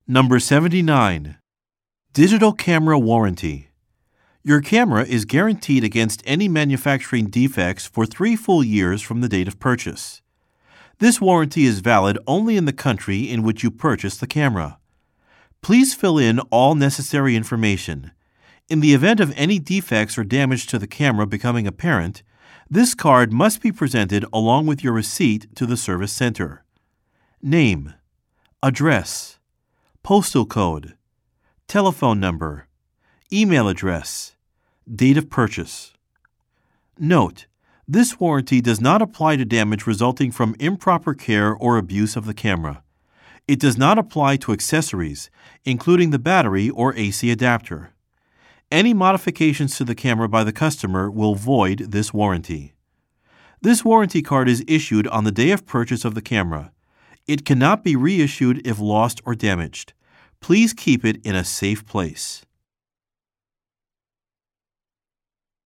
Number 79. Digital Camera Warranty. Your camera is guaranteed against any manufacturing defects for 3 full years from the date of purchase. This warranty is valid only in the country in which you purchased the camera. Please fill in all necessary information. In the event of any defects or damage to the camera becoming apparent, this card must be presented along with your receipt to the service center. Name, address, postal code, telephone number, email address, date of purchase. Note: this warranty does not apply to damage resulting from improper care or abuse of the camera. It does not apply to accessories, including the battery or AC adapter. Any modifications to the camera by the customer will void this warranty. This warranty card is issued on the day of purchase of the camera. It cannot be reissued if lost or damaged. Please keep it in a safe place.